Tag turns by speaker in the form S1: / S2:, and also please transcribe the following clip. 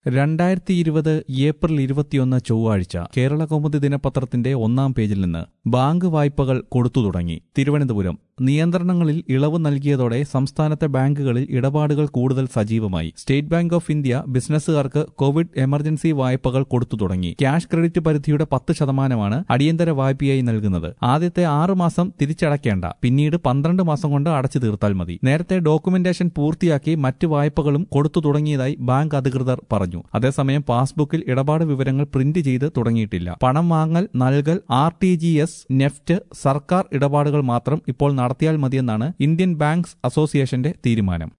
S1: 2020 April 21 ചൊവ്വാഴ്ച കേരള കൗമുദി ദിനപത്രത്തിന്റെ ഒന്നാം പേജിൽ നിന്ന് ബാങ്ക് വായ്പകൾ കൊടുത്തു തുടങ്ങി. തിരുവനന്തപുരം നിയന്ത്രണങ്ങളിൽ ഇളവ് നൽകിയതോടെ സംസ്ഥാനത്തെ ബാങ്കുകളിൽ ഇടപാടുകൾ കൂടുതൽ സജീവമായി. സ്റ്റേറ്റ് ബാങ്ക് ഓഫ് ഇന്ത്യ ബിസിനസ്സുകാർക്ക് കോവിഡ് എമർജൻസി വായ്പകൾ കൊടുത്തു തുടങ്ങി. ക്യാഷ് ക്രെഡിറ്റ് പരിധിയുടെ 10% അടിയന്തര വായ്പയായി നൽകുന്നത്. ആദ്യത്തെ 6 മാസം തിരിച്ചടയ്ക്കേണ്ട, പിന്നീട് 12 മാസം കൊണ്ട് അടച്ചു തീർത്താൽ മതി. നേരത്തെ ഡോക്യുമെന്റേഷൻ പൂർത്തിയാക്കി മറ്റ് വായ്പകളും കൊടുത്തു തുടങ്ങിയതായി ബാങ്ക് അധികൃതർ പറഞ്ഞു. അതേസമയം പാസ്ബുക്കിൽ ഇടപാട് വിവരങ്ങൾ പ്രിന്റ് ചെയ്ത് തുടങ്ങിയിട്ടില്ല. പണം വാങ്ങൽ, നൽകൽ, RTGS, നെഫ്റ്റ്, സർക്കാർ ഇടപാടുകൾ മാത്രം ഇപ്പോൾ നടത്തിയാൽ മതിയെന്നാണ് ഇന്ത്യൻ ബാങ്ക്സ് അസോസിയേഷന്റെ തീരുമാനം.